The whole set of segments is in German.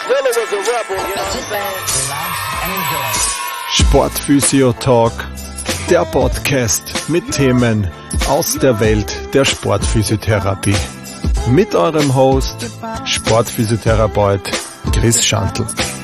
Sportphysio Talk, der Podcast mit Themen aus der Welt der Sportphysiotherapie. Mit eurem Host, Sportphysiotherapeut Chris Schantl.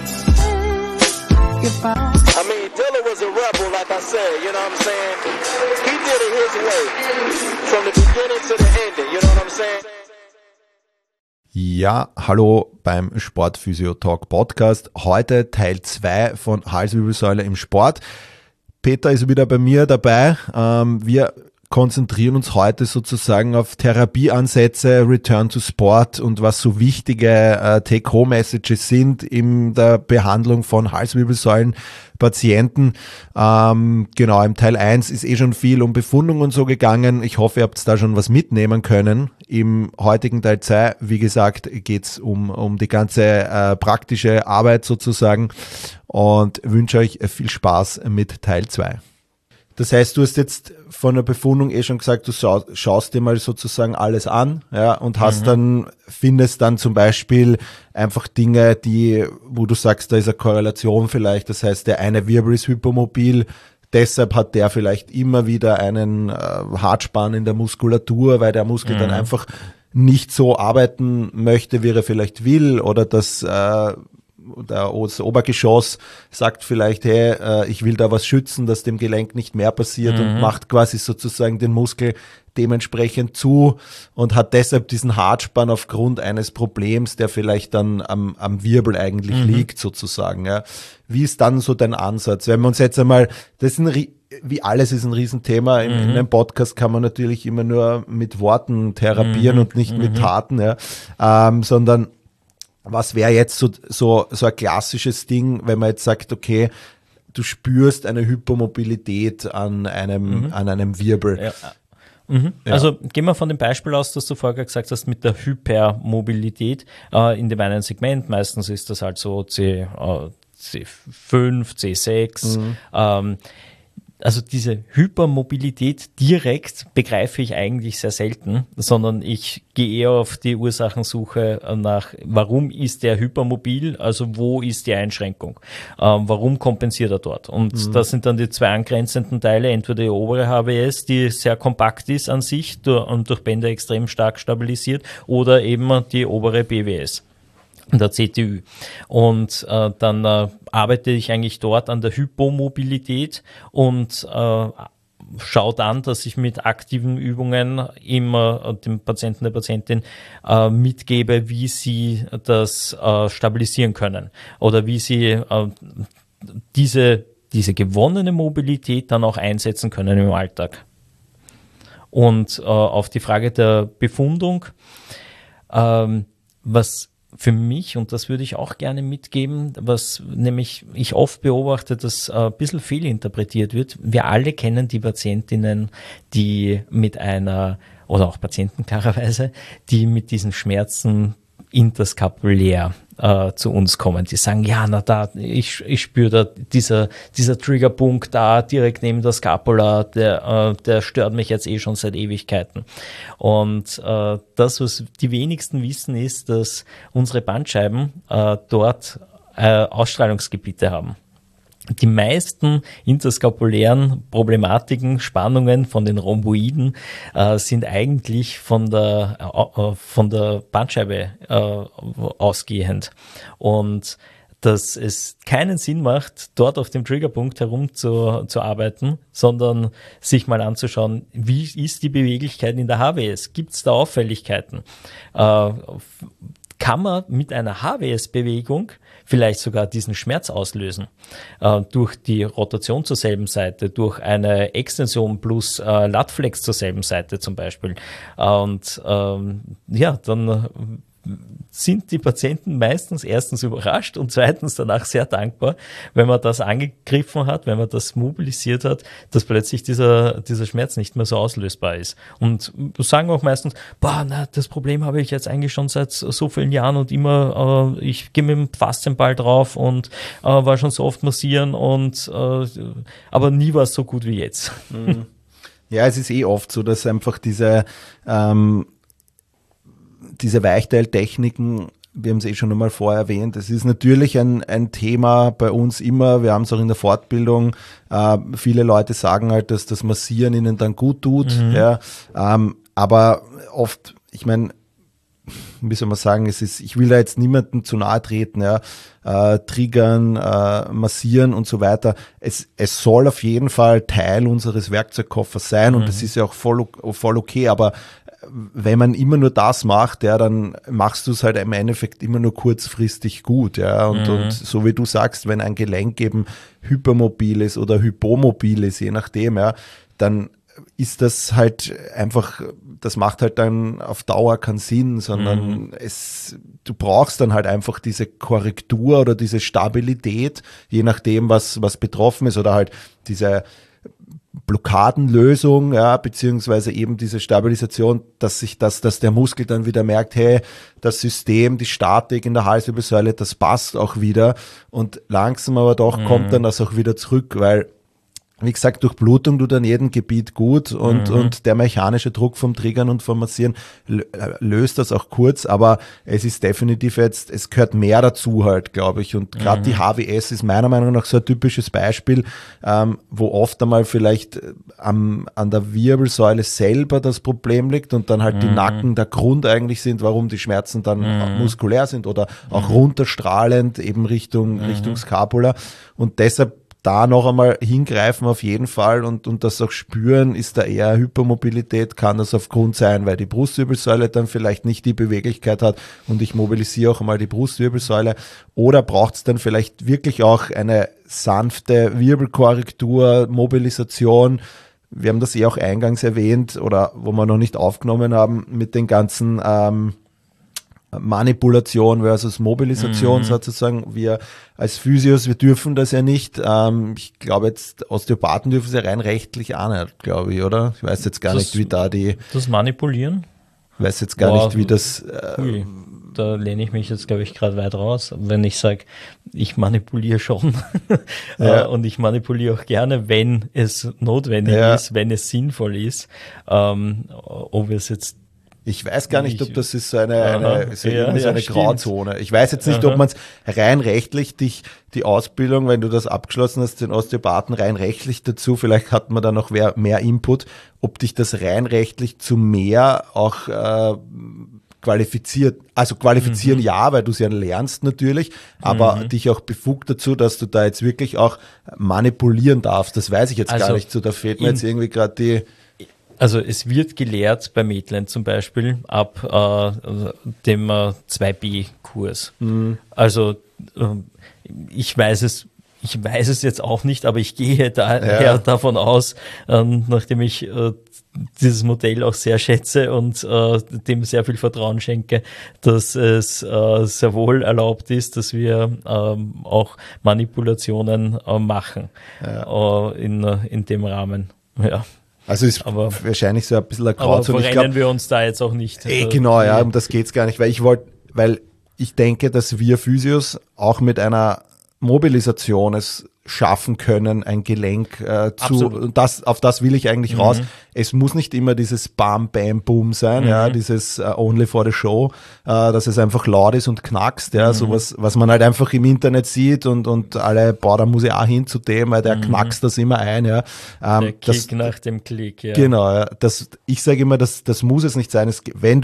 Ja, hallo beim Sportphysio Talk Podcast. Heute Teil 2 von Halswirbelsäule im Sport. Peter ist wieder bei mir dabei. Wir konzentrieren uns heute sozusagen auf Therapieansätze, Return to Sport und was so wichtige Take-Home-Messages sind in der Behandlung von Halswirbelsäulenpatienten. Genau, im Teil 1 ist schon viel um Befundung und so gegangen. Ich hoffe, ihr habt da schon was mitnehmen können. Im heutigen Teil 2, wie gesagt, geht's um die ganze praktische Arbeit sozusagen und wünsche euch viel Spaß mit Teil 2. Das heißt, du hast jetzt von der Befundung schon gesagt, du schaust dir mal sozusagen alles an, ja, und findest dann zum Beispiel einfach Dinge, wo du sagst, da ist eine Korrelation vielleicht. Das heißt, der eine Wirbel ist hypermobil, deshalb hat der vielleicht immer wieder einen Hartspann in der Muskulatur, weil der Muskel dann einfach nicht so arbeiten möchte, wie er vielleicht will, oder das Obergeschoss sagt vielleicht, hey, ich will da was schützen, dass dem Gelenk nicht mehr passiert und macht quasi sozusagen den Muskel dementsprechend zu und hat deshalb diesen Hartspann aufgrund eines Problems, der vielleicht dann am Wirbel eigentlich liegt sozusagen. Ja. Wie ist dann so dein Ansatz? Wenn wir uns jetzt einmal, wie alles ist ein Riesenthema, in einem Podcast kann man natürlich immer nur mit Worten therapieren und nicht mit Taten, ja, sondern was wäre jetzt so ein klassisches Ding, wenn man jetzt sagt, okay, du spürst eine Hypermobilität an einem Wirbel. Ja. Ja. Also gehen wir von dem Beispiel aus, dass du vorher gesagt hast, mit der Hypermobilität in dem einen Segment. Meistens ist das halt so C5, C6. Also diese Hypermobilität direkt begreife ich eigentlich sehr selten, sondern ich gehe eher auf die Ursachensuche nach, warum ist der hypermobil, also wo ist die Einschränkung, warum kompensiert er dort? Und das sind dann die zwei angrenzenden Teile, entweder die obere HWS, die sehr kompakt ist an sich und durch Bänder extrem stark stabilisiert, oder eben die obere BWS. Der CTÜ. Und dann arbeite ich eigentlich dort an der Hypomobilität und schaue dann, dass ich mit aktiven Übungen immer dem Patienten, der Patientin mitgebe, wie sie das stabilisieren können oder wie sie diese gewonnene Mobilität dann auch einsetzen können im Alltag. Und auf die Frage der Befundung, was für mich, und das würde ich auch gerne mitgeben, was nämlich ich oft beobachte, dass ein bisschen fehlinterpretiert wird. Wir alle kennen die Patientinnen, die oder auch Patienten klarerweise, die mit diesen Schmerzen interskapulär zu uns kommen. Die sagen, ja, ich spüre da dieser Triggerpunkt da direkt neben der Scapula, der stört mich jetzt schon seit Ewigkeiten. Und das, was die wenigsten wissen, ist, dass unsere Bandscheiben dort Ausstrahlungsgebiete haben. Die meisten interskapulären Problematiken, Spannungen von den Rhomboiden sind eigentlich von der Bandscheibe ausgehend. Und dass es keinen Sinn macht, dort auf dem Triggerpunkt herumzuarbeiten, sondern sich mal anzuschauen, wie ist die Beweglichkeit in der HWS? Gibt es da Auffälligkeiten? Kann man mit einer HWS-Bewegung vielleicht sogar diesen Schmerz auslösen? Durch die Rotation zur selben Seite, durch eine Extension plus Latflex zur selben Seite zum Beispiel. Und dann sind die Patienten meistens erstens überrascht und zweitens danach sehr dankbar, wenn man das angegriffen hat, wenn man das mobilisiert hat, dass plötzlich dieser Schmerz nicht mehr so auslösbar ist. Und sagen auch meistens, das Problem habe ich jetzt eigentlich schon seit so vielen Jahren und immer, ich gehe mit dem Faszienball drauf und war schon so oft massieren aber nie war es so gut wie jetzt. Ja, es ist oft so, dass einfach diese Weichteiltechniken wir haben es schon einmal vorher erwähnt, es ist natürlich ein Thema bei uns immer, wir haben es auch in der Fortbildung, viele Leute sagen halt, dass das Massieren ihnen dann gut tut, ja, aber oft, ich meine, wie soll man sagen, ich will da jetzt niemandem zu nahe treten, ja, triggern, massieren und so weiter. Es soll auf jeden Fall Teil unseres Werkzeugkoffers sein und das ist ja auch voll okay, aber wenn man immer nur das macht, ja, dann machst du es halt im Endeffekt immer nur kurzfristig gut, ja, und so wie du sagst, wenn ein Gelenk eben hypermobil ist oder hypomobil ist, je nachdem, ja, dann ist das halt einfach, das macht halt dann auf Dauer keinen Sinn, sondern du brauchst dann halt einfach diese Korrektur oder diese Stabilität, je nachdem, was betroffen ist oder halt diese Blockadenlösung, ja, beziehungsweise eben diese Stabilisation, dass der Muskel dann wieder merkt, hey, das System, die Statik in der Halswirbelsäule, das passt auch wieder und langsam aber doch kommt dann das auch wieder zurück, weil wie gesagt, Durchblutung tut an jedem Gebiet gut und der mechanische Druck vom Triggern und vom Massieren löst das auch kurz, aber es ist definitiv jetzt, es gehört mehr dazu halt, glaube ich, und gerade die HWS ist meiner Meinung nach so ein typisches Beispiel, wo oft einmal vielleicht an der Wirbelsäule selber das Problem liegt und dann halt die Nacken der Grund eigentlich sind, warum die Schmerzen dann muskulär sind oder auch runterstrahlend eben Richtung Scapula und deshalb da noch einmal hingreifen auf jeden Fall und das auch spüren, ist da eher Hypermobilität, kann das aufgrund sein, weil die Brustwirbelsäule dann vielleicht nicht die Beweglichkeit hat und ich mobilisiere auch einmal die Brustwirbelsäule oder braucht es dann vielleicht wirklich auch eine sanfte Wirbelkorrektur, Mobilisation. Wir haben das auch eingangs erwähnt oder wo wir noch nicht aufgenommen haben mit den ganzen Manipulation versus Mobilisation sozusagen. Wir als Physios, wir dürfen das ja nicht. Ich glaube jetzt, Osteopathen dürfen es ja rein rechtlich auch nicht, glaube ich, oder? Ich weiß jetzt gar nicht, wie da das Manipulieren? Ich weiß jetzt gar nicht, wie das... Da lehne ich mich jetzt, glaube ich, gerade weit raus. Wenn ich sage, ich manipuliere schon und ich manipuliere auch gerne, wenn es notwendig ist, wenn es sinnvoll ist. Ob es jetzt ich weiß gar nicht, ob das ist so eine Grauzone. Ich weiß jetzt nicht, ob man es rein rechtlich die Ausbildung, wenn du das abgeschlossen hast, den Osteopathen rein rechtlich dazu, vielleicht hat man da noch mehr Input, ob dich das rein rechtlich zu mehr auch qualifiziert, also qualifizieren ja, weil du es ja lernst natürlich, aber dich auch befugt dazu, dass du da jetzt wirklich auch manipulieren darfst. Das weiß ich jetzt gar nicht so, da fehlt mir jetzt irgendwie gerade die... Also es wird gelehrt bei Maitland zum Beispiel ab dem 2B-Kurs. Also ich weiß es jetzt auch nicht, aber ich gehe daher davon aus, nachdem ich dieses Modell auch sehr schätze und dem sehr viel Vertrauen schenke, dass es sehr wohl erlaubt ist, dass wir auch Manipulationen machen in dem Rahmen. Ja. Also ist wahrscheinlich so ein bisschen eine Grauzone. Aber verrennen wir uns da jetzt auch nicht. Genau, ja, um das geht's gar nicht, weil ich denke, dass wir Physios auch mit einer Mobilisation es schaffen können, ein Gelenk und auf das will ich eigentlich raus. Es muss nicht immer dieses Bam, Bam, Boom sein, ja, dieses Only for the Show, dass es einfach laut ist und knackst, ja, sowas, was man halt einfach im Internet sieht und alle, da muss ich auch hin zu dem, weil der knackst das immer ein, ja. Der Kick nach dem Klick, ja. Genau, ja, ich sage immer, das muss es nicht sein.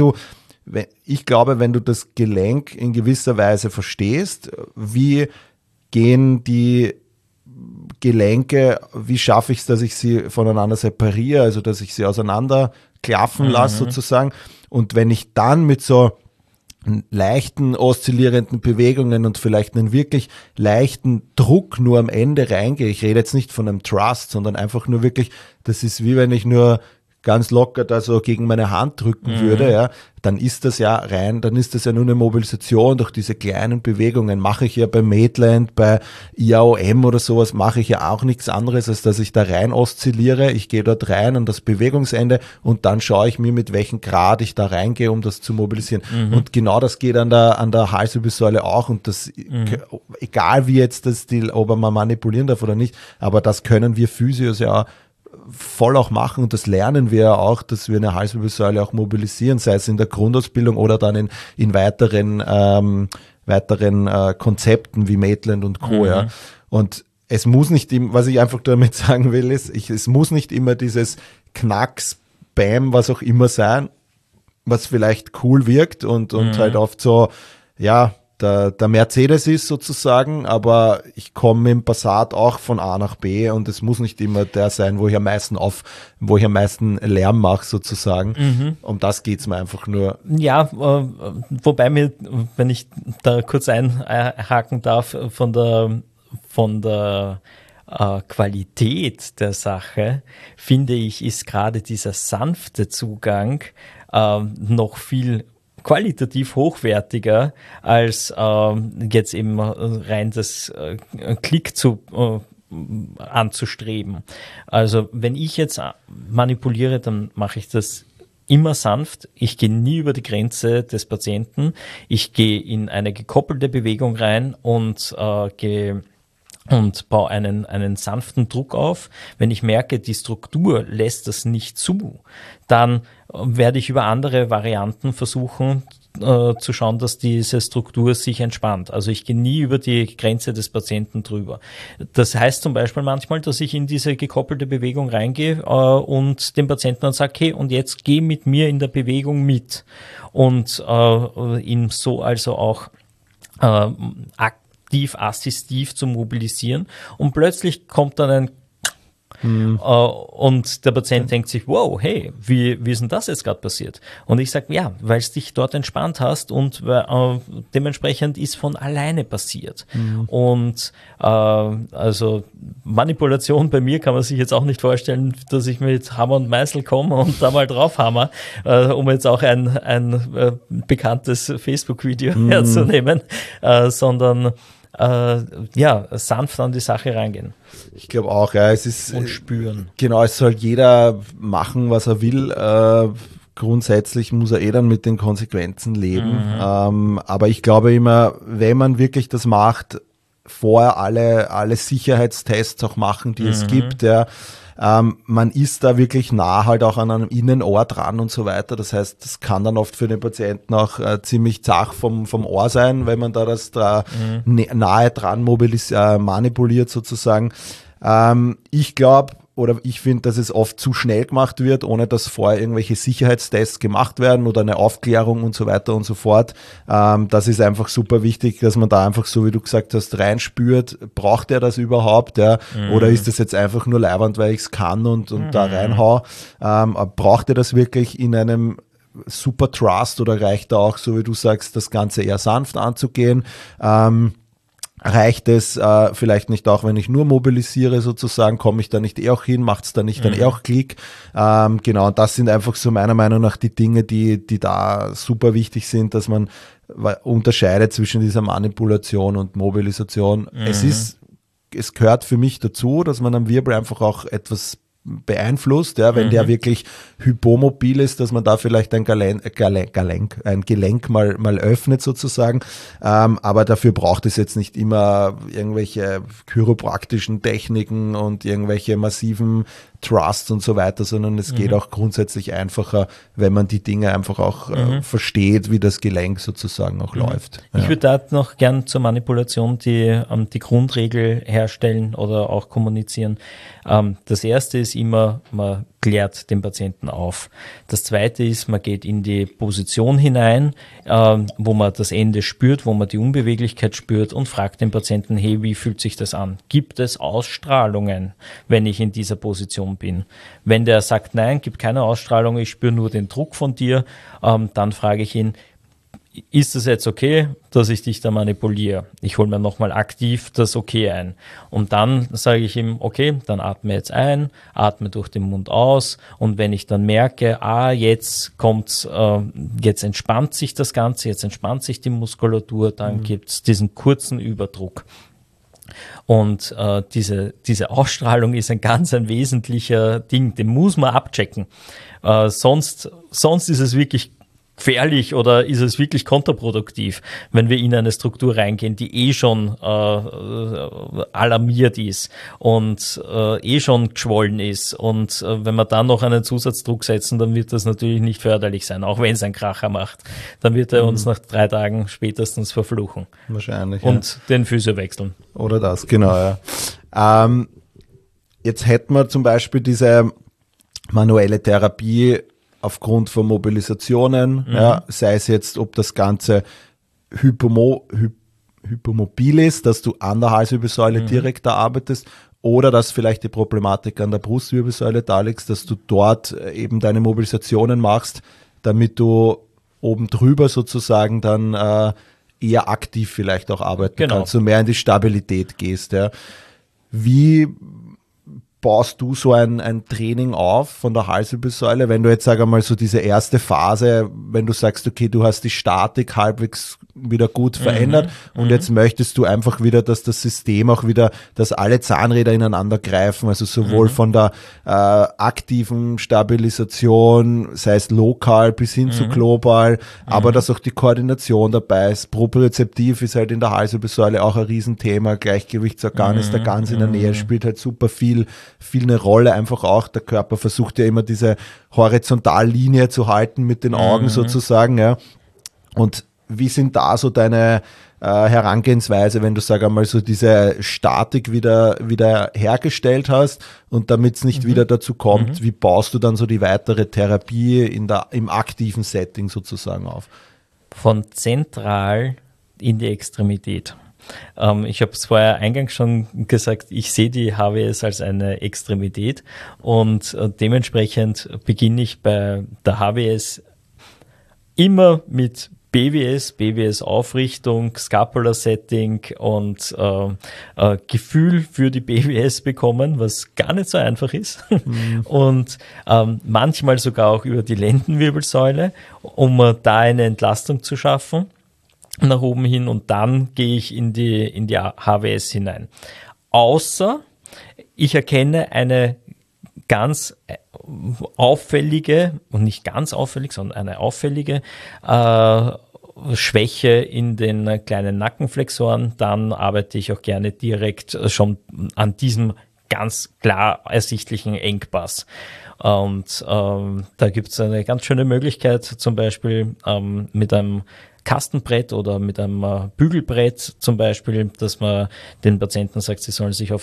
Ich glaube, wenn du das Gelenk in gewisser Weise verstehst, wie gehen die Gelenke, wie schaffe ich es, dass ich sie voneinander separiere, also dass ich sie auseinander klaffen lasse sozusagen. Und wenn ich dann mit so leichten oszillierenden Bewegungen und vielleicht einen wirklich leichten Druck nur am Ende reingehe, ich rede jetzt nicht von einem Thrust, sondern einfach nur wirklich, das ist wie wenn ich nur ganz locker da so gegen meine Hand drücken würde, ja, dann ist das ja nur eine Mobilisation durch diese kleinen Bewegungen. Mache ich ja bei Maitland, bei IAOM oder sowas, mache ich ja auch nichts anderes, als dass ich da rein oszilliere. Ich gehe dort rein an das Bewegungsende und dann schaue ich mir, mit welchem Grad ich da reingehe, um das zu mobilisieren. Und genau das geht an der Halswirbelsäule auch und das, egal wie jetzt ob man manipulieren darf oder nicht, aber das können wir Physios ja voll auch machen und das lernen wir ja auch, dass wir eine Halswirbelsäule auch mobilisieren, sei es in der Grundausbildung oder dann in weiteren Konzepten wie Maitland und Co. Ja. Und es muss nicht, was ich einfach damit sagen will, ist, es muss nicht immer dieses Knacks, Bam, was auch immer sein, was vielleicht cool wirkt und halt oft so, ja, der Mercedes ist sozusagen, aber ich komme im Passat auch von A nach B und es muss nicht immer der sein, wo ich am meisten Lärm mache sozusagen. Um das geht's mir einfach nur. Ja, wobei mir, wenn ich da kurz einhaken darf, von der Qualität der Sache, finde ich, ist gerade dieser sanfte Zugang noch viel qualitativ hochwertiger als jetzt eben rein das Klick anzustreben. Also wenn ich jetzt manipuliere, dann mache ich das immer sanft. Ich gehe nie über die Grenze des Patienten. Ich gehe in eine gekoppelte Bewegung rein und baue einen sanften Druck auf. Wenn ich merke, die Struktur lässt das nicht zu, dann werde ich über andere Varianten versuchen zu schauen, dass diese Struktur sich entspannt. Also ich gehe nie über die Grenze des Patienten drüber. Das heißt zum Beispiel manchmal, dass ich in diese gekoppelte Bewegung reingehe und dem Patienten dann sage, okay, und jetzt geh mit mir in der Bewegung mit. Und ihn so also auch assistiv zu mobilisieren und plötzlich kommt dann ein und der Patient denkt sich, wow, hey, wie ist denn das jetzt gerade passiert? Und ich sage, ja, weil es dich dort entspannt hast und dementsprechend ist von alleine passiert. Und also Manipulation bei mir kann man sich jetzt auch nicht vorstellen, dass ich mit Hammer und Meißel komme und da mal drauf hammer, um jetzt auch ein bekanntes Facebook-Video herzunehmen, sondern sanft an die Sache reingehen. Ich glaube auch, ja, es ist. Und spüren. Genau, es soll jeder machen, was er will. Grundsätzlich muss er dann mit den Konsequenzen leben. Aber ich glaube immer, wenn man wirklich das macht, vorher alle Sicherheitstests auch machen, die es gibt, ja. Man ist da wirklich nah halt auch an einem Innenohr dran und so weiter. Das heißt, das kann dann oft für den Patienten auch ziemlich zach vom Ohr sein, wenn man da das nahe dran manipuliert sozusagen. Ich glaube, oder ich finde, dass es oft zu schnell gemacht wird, ohne dass vorher irgendwelche Sicherheitstests gemacht werden oder eine Aufklärung und so weiter und so fort. Das ist einfach super wichtig, dass man da einfach, so wie du gesagt hast, reinspürt, braucht er das überhaupt, ja? Oder ist das jetzt einfach nur leiwand, weil ich es kann und da reinhau? Braucht er das wirklich in einem super Trust oder reicht da auch, so wie du sagst, das Ganze eher sanft anzugehen? Reicht es vielleicht nicht auch, wenn ich nur mobilisiere sozusagen, komme ich da nicht auch hin, macht es da nicht dann auch Klick? Genau, und das sind einfach so meiner Meinung nach die Dinge, die da super wichtig sind, dass man unterscheidet zwischen dieser Manipulation und Mobilisation. Es gehört für mich dazu, dass man am Wirbel einfach auch etwas beeinflusst, ja, wenn der wirklich hypomobil ist, dass man da vielleicht ein Gelenk mal öffnet sozusagen, aber dafür braucht es jetzt nicht immer irgendwelche chiropraktischen Techniken und irgendwelche massiven Trusts und so weiter, sondern es geht auch grundsätzlich einfacher, wenn man die Dinge einfach auch versteht, wie das Gelenk sozusagen auch läuft. Ja. Ich würde da noch gern zur Manipulation die Grundregel herstellen oder auch kommunizieren. Das erste ist immer, man klärt den Patienten auf. Das zweite ist, man geht in die Position hinein, wo man das Ende spürt, wo man die Unbeweglichkeit spürt und fragt den Patienten, hey, wie fühlt sich das an? Gibt es Ausstrahlungen, wenn ich in dieser Position bin? Wenn der sagt, nein, gibt keine Ausstrahlung, ich spüre nur den Druck von dir, dann frage ich ihn, ist es jetzt okay, dass ich dich da manipuliere? Ich hole mir nochmal aktiv das Okay ein. Und dann sage ich ihm, okay, dann atme jetzt ein, atme durch den Mund aus. Und wenn ich dann merke, jetzt jetzt entspannt sich das Ganze, jetzt entspannt sich die Muskulatur, dann gibt es diesen kurzen Überdruck. Und diese Ausstrahlung ist ein wesentlicher Ding, den muss man abchecken. Sonst ist es wirklich gefährlich oder ist es wirklich kontraproduktiv, wenn wir in eine Struktur reingehen, die schon alarmiert ist und schon geschwollen ist und wenn wir dann noch einen Zusatzdruck setzen, dann wird das natürlich nicht förderlich sein, auch wenn es einen Kracher macht. Dann wird er uns nach 3 Tagen spätestens verfluchen. Wahrscheinlich. Und den Physio wechseln. Oder das, genau, ja. Jetzt hätten wir zum Beispiel diese manuelle Therapie aufgrund von Mobilisationen, ja, sei es jetzt, ob das Ganze hypomobil ist, dass du an der Halswirbelsäule direkt da arbeitest, oder dass vielleicht die Problematik an der Brustwirbelsäule da liegt, dass du dort eben deine Mobilisationen machst, damit du oben drüber sozusagen dann eher aktiv vielleicht auch arbeiten kannst, so mehr in die Stabilität gehst. Ja. Wie baust du so ein Training auf von der Halswirbelsäule, wenn du jetzt, sag einmal, so diese erste Phase, wenn du sagst, okay, du hast die Statik halbwegs wieder gut verändert und jetzt möchtest du einfach wieder, dass das System auch wieder, dass alle Zahnräder ineinander greifen, also sowohl von der aktiven Stabilisation, sei es lokal bis hin zu global, aber dass auch die Koordination dabei ist. Propriozeptiv ist halt in der Halswirbelsäule auch ein Riesenthema, Gleichgewichtsorgan ist da ganz in der Nähe, spielt halt super viel eine Rolle, einfach auch, der Körper versucht ja immer diese Horizontallinie zu halten mit den Augen sozusagen, ja. Und wie sind da so deine Herangehensweise, wenn du, sag einmal, so diese Statik wieder hergestellt hast und damit es nicht wieder dazu kommt, wie baust du dann so die weitere Therapie im aktiven Setting sozusagen auf? Von zentral in die Extremität. Ich habe es vorher eingangs schon gesagt, ich sehe die HWS als eine Extremität und dementsprechend beginne ich bei der HWS immer mit BWS-Aufrichtung, Scapular-Setting und Gefühl für die BWS bekommen, was gar nicht so einfach ist. Und manchmal sogar auch über die Lendenwirbelsäule, um da eine Entlastung zu schaffen nach oben hin, und dann gehe ich in die HWS hinein. Außer ich erkenne eine ganz auffällige, und nicht ganz auffällig, sondern eine auffällige Schwäche in den kleinen Nackenflexoren, dann arbeite ich auch gerne direkt schon an diesem ganz klar ersichtlichen Engpass. Und da gibt es eine ganz schöne Möglichkeit, zum Beispiel mit einem Kastenbrett oder mit einem Bügelbrett zum Beispiel, dass man den Patienten sagt, sie sollen sich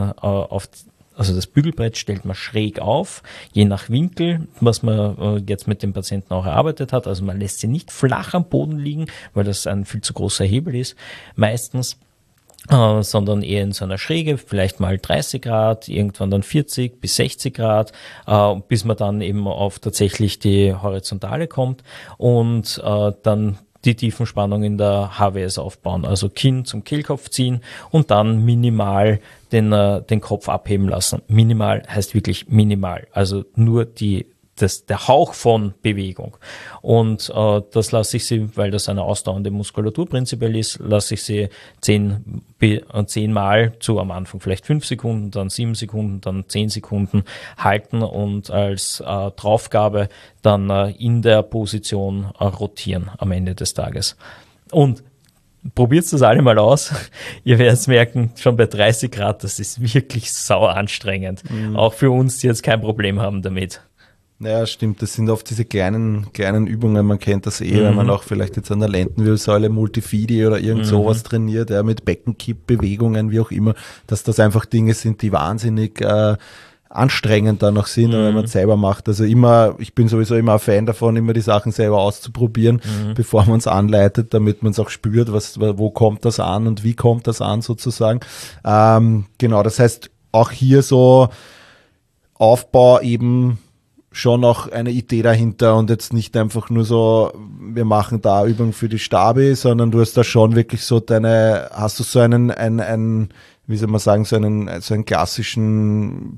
also das Bügelbrett stellt man schräg auf, je nach Winkel, was man jetzt mit dem Patienten auch erarbeitet hat. Also man lässt sie nicht flach am Boden liegen, weil das ein viel zu großer Hebel ist, meistens, sondern eher in so einer Schräge, vielleicht mal 30 Grad, irgendwann dann 40 bis 60 Grad, bis man dann eben auf tatsächlich die Horizontale kommt und dann die Tiefenspannung in der HWS aufbauen, also Kinn zum Kehlkopf ziehen und dann minimal den Kopf abheben lassen. Minimal heißt wirklich minimal, also nur der Hauch von Bewegung. Und das lasse ich sie, weil das eine ausdauernde Muskulatur prinzipiell ist, lasse ich sie 10 Mal zu am Anfang vielleicht 5 Sekunden, dann 7 Sekunden, dann 10 Sekunden halten und als Draufgabe dann in der Position rotieren am Ende des Tages. Und probiert das alle mal aus. Ihr werdet merken, schon bei 30 Grad, das ist wirklich sau anstrengend. Auch für uns, die jetzt kein Problem haben damit. Ja, stimmt. Das sind oft diese kleinen Übungen. Man kennt das wenn man auch vielleicht jetzt an der Lendenwirbelsäule Multifidi oder irgend sowas trainiert, ja, mit Beckenkippbewegungen, wie auch immer, dass das einfach Dinge sind, die wahnsinnig anstrengend dann noch sind, wenn man es selber macht. Also ich bin sowieso immer ein Fan davon, immer die Sachen selber auszuprobieren, bevor man es anleitet, damit man es auch spürt, wo kommt das an und wie kommt das an sozusagen. Genau, das heißt, auch hier so Aufbau eben schon auch eine Idee dahinter und jetzt nicht einfach nur so, wir machen da Übungen für die Stabi, sondern du hast da schon wirklich so hast du so einen wie soll man sagen, so einen klassischen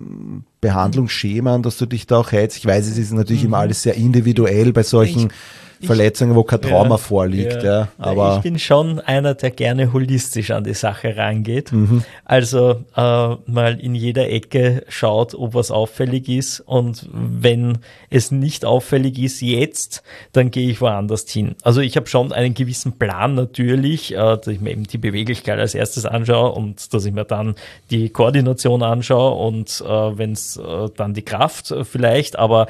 Behandlungsschema, an das du dich da auch hältst. Ich weiß, es ist natürlich immer alles sehr individuell bei solchen Verletzungen, wo kein Trauma vorliegt. Ja. Aber ich bin schon einer, der gerne holistisch an die Sache rangeht. Also mal in jeder Ecke schaut, ob was auffällig ist, und wenn es nicht auffällig ist jetzt, dann gehe ich woanders hin. Also ich habe schon einen gewissen Plan natürlich, dass ich mir eben die Beweglichkeit als erstes anschaue und dass ich mir dann die Koordination anschaue und wenn es dann die Kraft vielleicht, aber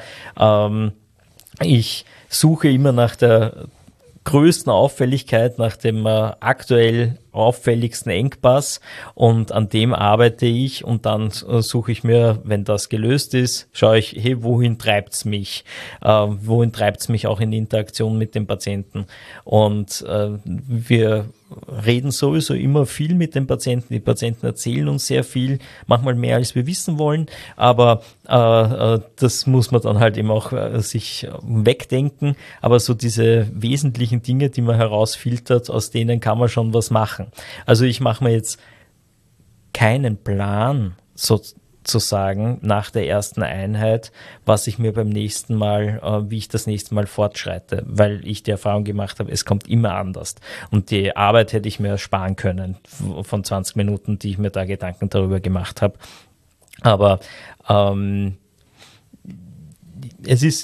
ich suche immer nach der größten Auffälligkeit, nach dem aktuell auffälligsten Engpass, und an dem arbeite ich, und dann suche ich mir, wenn das gelöst ist, schaue ich, hey, wohin treibt's mich? Wohin treibt's mich auch in Interaktion mit dem Patienten? Und wir reden sowieso immer viel mit den Patienten. Die Patienten erzählen uns sehr viel, manchmal mehr als wir wissen wollen, aber das muss man dann halt eben auch sich wegdenken. Aber so diese wesentlichen Dinge, die man herausfiltert, aus denen kann man schon was machen. Also ich mache mir jetzt keinen Plan sozusagen nach der ersten Einheit, was ich mir beim nächsten Mal, wie ich das nächste Mal fortschreite, weil ich die Erfahrung gemacht habe, es kommt immer anders. Und die Arbeit hätte ich mir sparen können von 20 Minuten, die ich mir da Gedanken darüber gemacht habe. Aber es ist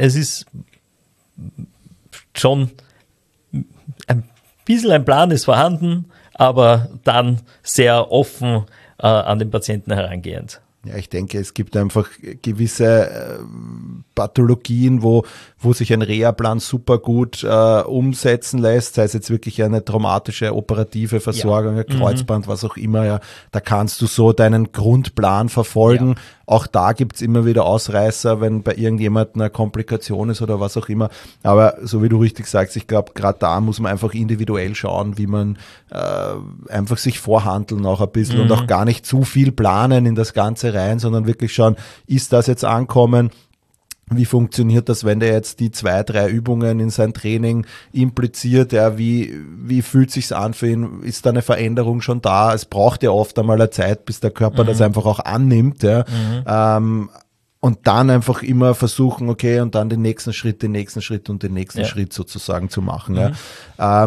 schon ein bisschen ein Plan ist vorhanden, aber dann sehr offen an den Patienten herangehend. Ja, ich denke, es gibt einfach gewisse Pathologien, wo sich ein Reha-Plan super gut umsetzen lässt, sei es jetzt wirklich eine traumatische operative Versorgung, ein Kreuzband, was auch immer. Ja, da kannst du so deinen Grundplan verfolgen. Ja. Auch da gibt's immer wieder Ausreißer, wenn bei irgendjemandem eine Komplikation ist oder was auch immer. Aber so wie du richtig sagst, ich glaube, gerade da muss man einfach individuell schauen, wie man einfach sich vorhandeln auch ein bisschen und auch gar nicht zu viel planen in das Ganze rein, sondern wirklich schauen, ist das jetzt ankommen? Wie funktioniert das, wenn der jetzt die 2, 3 Übungen in sein Training impliziert? Ja, wie fühlt sich's an für ihn? Ist da eine Veränderung schon da? Es braucht ja oft einmal eine Zeit, bis der Körper das einfach auch annimmt. Ja. Und dann einfach immer versuchen, okay, und dann den nächsten Schritt und den nächsten Schritt sozusagen zu machen. Ja.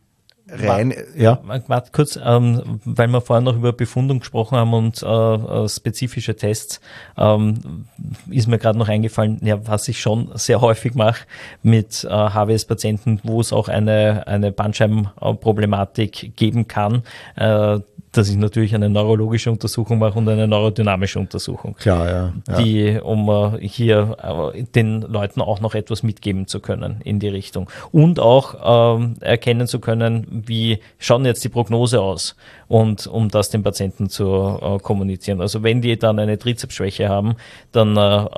Warte kurz, weil wir vorhin noch über Befundung gesprochen haben und spezifische Tests, ist mir gerade noch eingefallen, ja, was ich schon sehr häufig mache mit HWS-Patienten, wo es auch eine Bandscheibenproblematik geben kann, dass ich natürlich eine neurologische Untersuchung mache und eine neurodynamische Untersuchung. Klar, ja. Um hier den Leuten auch noch etwas mitgeben zu können in die Richtung. Und auch erkennen zu können, wie schaut jetzt die Prognose aus, und um das den Patienten zu kommunizieren. Also wenn die dann eine Trizepsschwäche haben, dann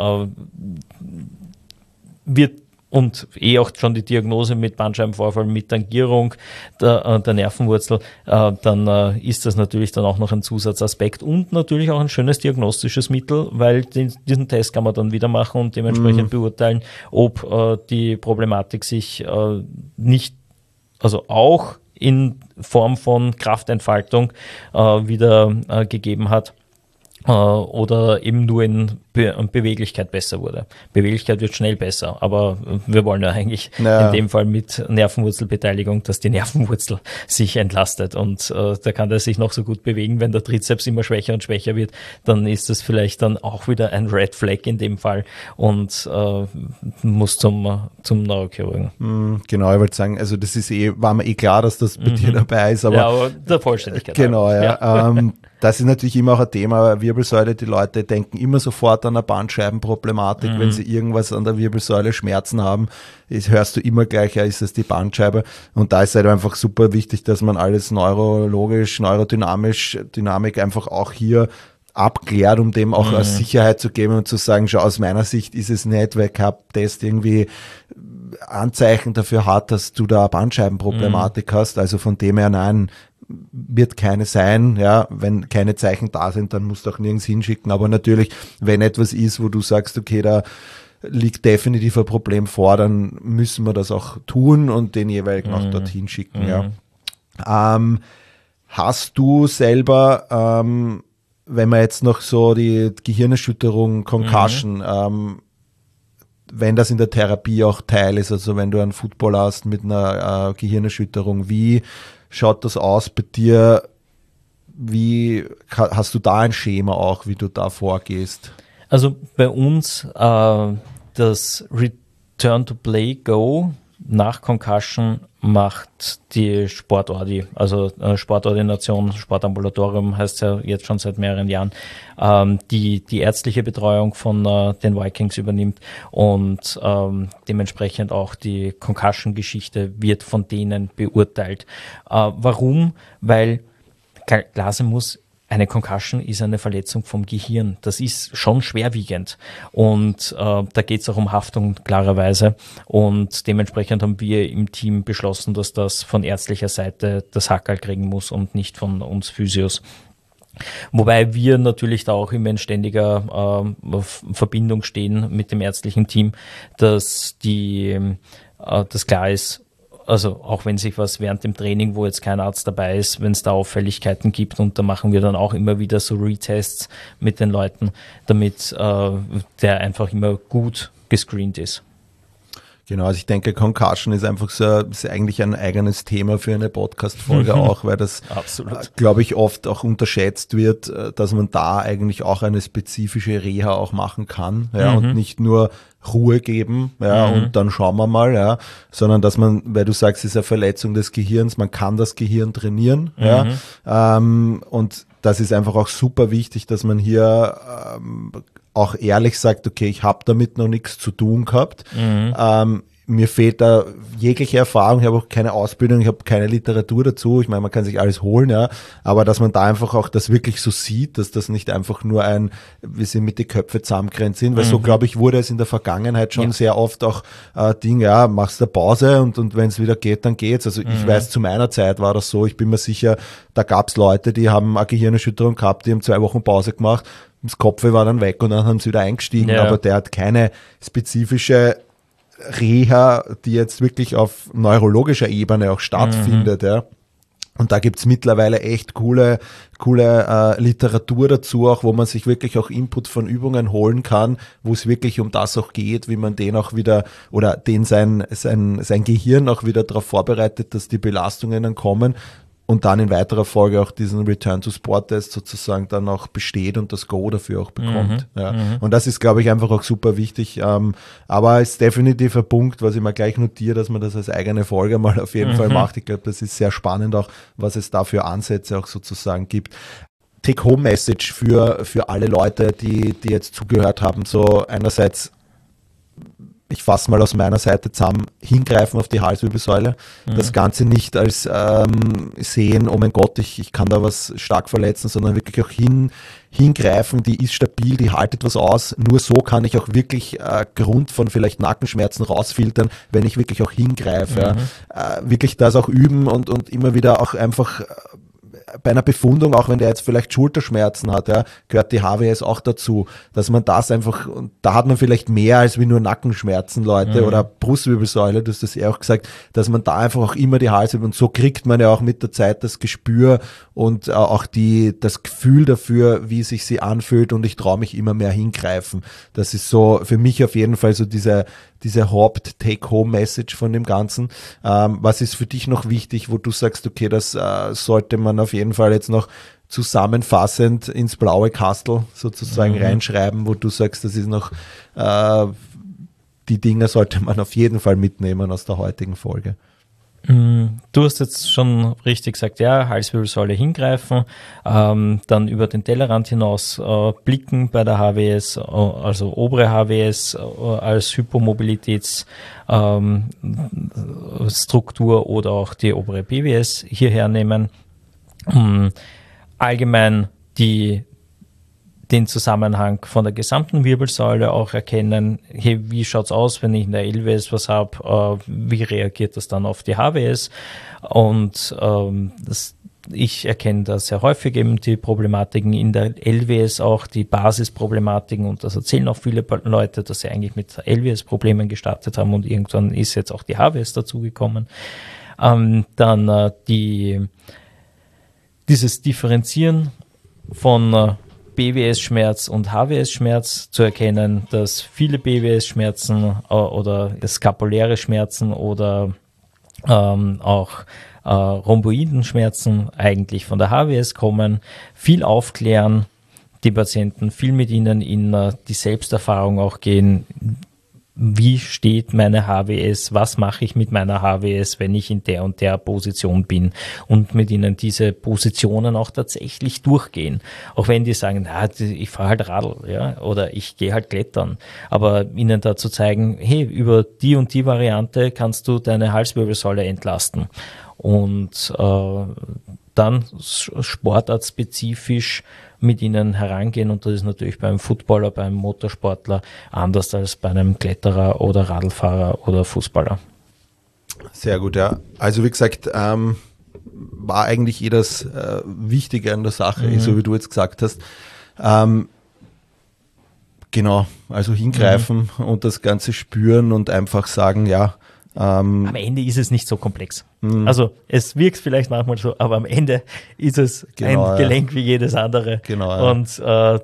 wird und auch schon die Diagnose mit Bandscheibenvorfall, mit Tangierung der Nervenwurzel, dann ist das natürlich dann auch noch ein Zusatzaspekt und natürlich auch ein schönes diagnostisches Mittel, weil diesen Test kann man dann wieder machen und dementsprechend beurteilen, ob die Problematik sich nicht, also auch in Form von Kraftentfaltung wieder gegeben hat. Oder eben nur in Beweglichkeit besser wurde. Beweglichkeit wird schnell besser, aber wir wollen ja eigentlich in dem Fall mit Nervenwurzelbeteiligung, dass die Nervenwurzel sich entlastet, und da kann der sich noch so gut bewegen, wenn der Trizeps immer schwächer und schwächer wird, dann ist das vielleicht dann auch wieder ein Red Flag in dem Fall und muss zum Neurochirurgen. Genau, ich wollte sagen, also das ist war mir klar, dass das bei dir dabei ist, aber der Vollständigkeit. Genau, ja. Das ist natürlich immer auch ein Thema, Wirbelsäule, die Leute denken immer sofort an eine Bandscheibenproblematik, wenn sie irgendwas an der Wirbelsäule Schmerzen haben, hörst du immer gleich, ja, ist das die Bandscheibe, und da ist halt einfach super wichtig, dass man alles neurologisch, neurodynamisch, Dynamik einfach auch hier abklärt, um dem auch Sicherheit zu geben und zu sagen, schau, aus meiner Sicht ist es nicht, weil kein Test irgendwie Anzeichen dafür hat, dass du da eine Bandscheibenproblematik hast, also von dem her, nein, wird keine sein, ja, wenn keine Zeichen da sind, dann musst du auch nirgends hinschicken, aber natürlich, wenn etwas ist, wo du sagst, okay, da liegt definitiv ein Problem vor, dann müssen wir das auch tun und den jeweiligen auch dorthin schicken, ja. Hast du selber, wenn man jetzt noch so die Gehirnerschütterung, Concussion, wenn das in der Therapie auch Teil ist, also wenn du einen Footballer hast mit einer Gehirnerschütterung, wie schaut das aus bei dir? Wie hast du da ein Schema auch, wie du da vorgehst? Also bei uns das Return to Play Go nach Concussion macht die Sportordi, also Sportordination, Sportambulatorium heißt ja jetzt schon seit mehreren Jahren, die ärztliche Betreuung von den Vikings übernimmt und dementsprechend auch die Concussion-Geschichte wird von denen beurteilt. Warum? Weil klar sein muss, eine Concussion ist eine Verletzung vom Gehirn. Das ist schon schwerwiegend. Und da geht es auch um Haftung klarerweise. Und dementsprechend haben wir im Team beschlossen, dass das von ärztlicher Seite das Hackerl kriegen muss und nicht von uns Physios. Wobei wir natürlich da auch immer in ständiger Verbindung stehen mit dem ärztlichen Team, dass das klar ist, also auch wenn sich was während dem Training, wo jetzt kein Arzt dabei ist, wenn es da Auffälligkeiten gibt, und da machen wir dann auch immer wieder so Retests mit den Leuten, damit der einfach immer gut gescreent ist. Genau, also ich denke, Concussion ist einfach ist eigentlich ein eigenes Thema für eine Podcast-Folge auch, weil das, glaube ich, oft auch unterschätzt wird, dass man da eigentlich auch eine spezifische Reha auch machen kann, ja, und nicht nur Ruhe geben, ja, und dann schauen wir mal, ja, sondern dass man, weil du sagst, es ist eine Verletzung des Gehirns, man kann das Gehirn trainieren, ja, und das ist einfach auch super wichtig, dass man hier auch ehrlich sagt, okay, ich habe damit noch nichts zu tun gehabt. Mir fehlt da jegliche Erfahrung, ich habe auch keine Ausbildung, ich habe keine Literatur dazu. Ich meine, man kann sich alles holen, ja, aber dass man da einfach auch das wirklich so sieht, dass das nicht einfach nur wir sind mit die Köpfe zusammengrenzt sind, weil so, glaube ich, wurde es in der Vergangenheit schon sehr oft auch Ding, ja, machst eine Pause und wenn es wieder geht, dann geht's. Also ich weiß, zu meiner Zeit war das so, ich bin mir sicher, da gab's Leute, die haben eine Gehirnerschütterung gehabt, die haben 2 Wochen Pause gemacht, das Kopf war dann weg und dann haben sie wieder eingestiegen, aber der hat keine spezifische Reha, die jetzt wirklich auf neurologischer Ebene auch stattfindet, ja. Und da gibt's mittlerweile echt coole Literatur dazu, auch wo man sich wirklich auch Input von Übungen holen kann, wo es wirklich um das auch geht, wie man den auch wieder oder den sein Gehirn auch wieder darauf vorbereitet, dass die Belastungen dann kommen. Und dann in weiterer Folge auch diesen Return-to-Sport-Test sozusagen dann auch besteht und das Go dafür auch bekommt. Und das ist, glaube ich, einfach auch super wichtig. Aber ist definitiv ein Punkt, was ich mir gleich notiere, dass man das als eigene Folge mal auf jeden Fall macht. Ich glaube, das ist sehr spannend auch, was es da für Ansätze auch sozusagen gibt. Take-Home-Message für alle Leute, die jetzt zugehört haben. So einerseits, ich fasse mal aus meiner Seite zusammen, hingreifen auf die Halswirbelsäule. Das Ganze nicht als sehen, oh mein Gott, ich kann da was stark verletzen, sondern wirklich auch hingreifen, die ist stabil, die haltet was aus. Nur so kann ich auch wirklich Grund von vielleicht Nackenschmerzen rausfiltern, wenn ich wirklich auch hingreife. Wirklich das auch üben und immer wieder auch einfach bei einer Befundung, auch wenn der jetzt vielleicht Schulterschmerzen hat, ja, gehört die HWS auch dazu, dass man das einfach, und da hat man vielleicht mehr als wie nur Nackenschmerzen, Leute, oder Brustwirbelsäule, du hast das ja auch gesagt, dass man da einfach auch immer die Halswirbel, und so kriegt man ja auch mit der Zeit das Gespür und auch das Gefühl dafür, wie sich sie anfühlt, und ich traue mich immer mehr hingreifen. Das ist so für mich auf jeden Fall so diese Haupt-Take-Home-Message von dem Ganzen. Was ist für dich noch wichtig, wo du sagst, okay, das sollte man auf jeden Fall jetzt noch zusammenfassend ins blaue Kastel sozusagen reinschreiben, wo du sagst, das ist noch, die Dinge sollte man auf jeden Fall mitnehmen aus der heutigen Folge? Du hast jetzt schon richtig gesagt, ja, Halswirbelsäule hingreifen, dann über den Tellerrand hinaus blicken bei der HWS, also obere HWS als Hypomobilitätsstruktur oder auch die obere PWS hierher nehmen. Allgemein den Zusammenhang von der gesamten Wirbelsäule auch erkennen. Hey, wie schaut's aus, wenn ich in der LWS was habe? Wie reagiert das dann auf die HWS? Und ich erkenne da sehr häufig eben die Problematiken in der LWS, auch die Basisproblematiken, und das erzählen auch viele Leute, dass sie eigentlich mit LWS-Problemen gestartet haben und irgendwann ist jetzt auch die HWS dazugekommen. Dann dieses Differenzieren von BWS-Schmerz und HWS-Schmerz zu erkennen, dass viele BWS-Schmerzen oder skapuläre Schmerzen oder auch Rhomboidenschmerzen eigentlich von der HWS kommen, viel aufklären, die Patienten viel mit ihnen in die Selbsterfahrung auch gehen. Wie steht meine HWS? Was mache ich mit meiner HWS, wenn ich in der und der Position bin? Und mit ihnen diese Positionen auch tatsächlich durchgehen. Auch wenn die sagen, ich fahre halt Radl, ja, oder ich gehe halt klettern. Aber ihnen dazu zeigen, hey, über die und die Variante kannst du deine Halswirbelsäule entlasten. Und dann sportartspezifisch mit ihnen herangehen, und das ist natürlich beim Footballer, beim Motorsportler anders als bei einem Kletterer oder Radlfahrer oder Fußballer. Sehr gut, ja. Also wie gesagt, war eigentlich das Wichtige an der Sache, so wie du jetzt gesagt hast. Genau, also hingreifen und das Ganze spüren und einfach sagen, ja. Am Ende ist es nicht so komplex. Also es wirkt vielleicht manchmal so, aber am Ende ist es ein Gelenk wie jedes andere. Genau, ja. Und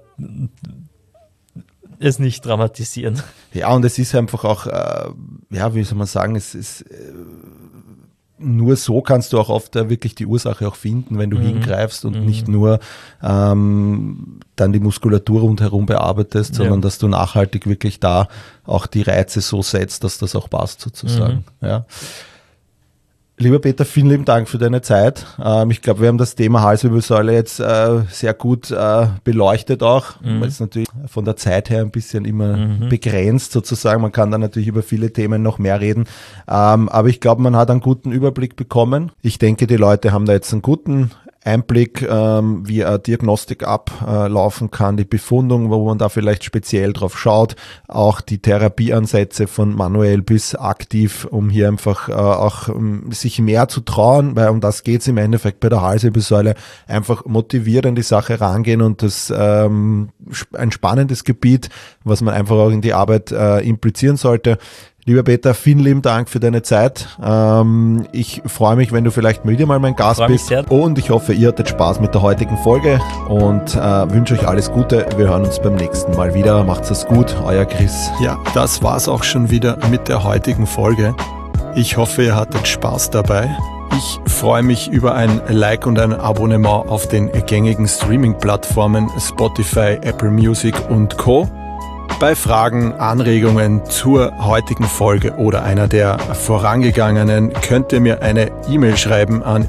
es nicht dramatisieren. Ja, und es ist einfach auch, wie soll man sagen, es ist nur so kannst du auch oft wirklich die Ursache auch finden, wenn du hingreifst und nicht nur dann die Muskulatur rundherum bearbeitest, sondern dass du nachhaltig wirklich da auch die Reize so setzt, dass das auch passt sozusagen. Ja. Lieber Peter, vielen lieben Dank für deine Zeit. Ich glaube, wir haben das Thema Halswirbelsäule jetzt sehr gut beleuchtet auch, weil es natürlich von der Zeit her ein bisschen immer begrenzt sozusagen. Man kann da natürlich über viele Themen noch mehr reden. Aber ich glaube, man hat einen guten Überblick bekommen. Ich denke, die Leute haben da jetzt einen guten Einblick, wie eine Diagnostik ablaufen kann, die Befundung, wo man da vielleicht speziell drauf schaut, auch die Therapieansätze von manuell bis aktiv, um hier einfach auch sich mehr zu trauen, weil um das geht es im Endeffekt bei der Halswirbelsäule, einfach motiviert an die Sache rangehen und das ein spannendes Gebiet, was man einfach auch in die Arbeit implizieren sollte. Lieber Peter, vielen lieben Dank für deine Zeit. Ich freue mich, wenn du vielleicht wieder mal mein Gast bist. Und ich hoffe, ihr hattet Spaß mit der heutigen Folge und wünsche euch alles Gute. Wir hören uns beim nächsten Mal wieder. Macht's es gut, euer Chris. Ja, das war's auch schon wieder mit der heutigen Folge. Ich hoffe, ihr hattet Spaß dabei. Ich freue mich über ein Like und ein Abonnement auf den gängigen Streaming-Plattformen Spotify, Apple Music und Co. Bei Fragen, Anregungen zur heutigen Folge oder einer der vorangegangenen könnt ihr mir eine E-Mail schreiben an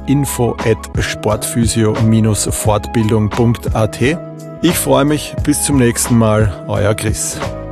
info@sportphysio-fortbildung.at. Ich freue mich, bis zum nächsten Mal, euer Chris.